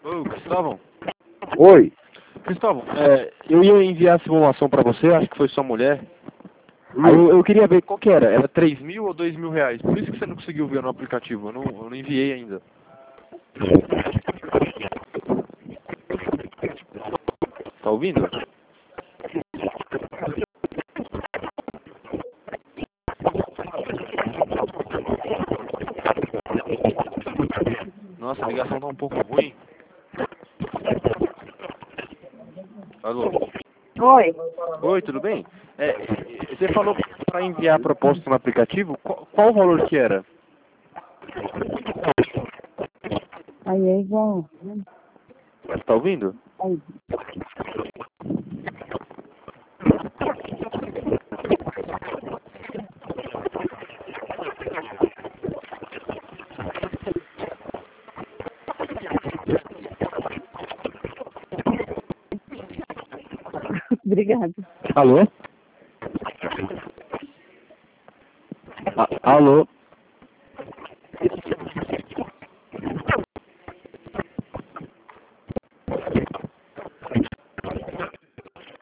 Ô, Cristóvão. Oi. Cristóvão, eu ia enviar a simulação pra você, acho que foi sua mulher. Aí eu queria ver qual que era. Era 3.000 ou 2.000 reais? Por isso que você não conseguiu ver no aplicativo. Eu não enviei ainda. Tá ouvindo? Nossa, a ligação tá um pouco ruim. Alô? Oi. Oi, tudo bem? Você falou pra enviar a proposta no aplicativo. Qual o valor que era? Aí é igual. Você tá ouvindo? Aí. Obrigada. Alô? Alô?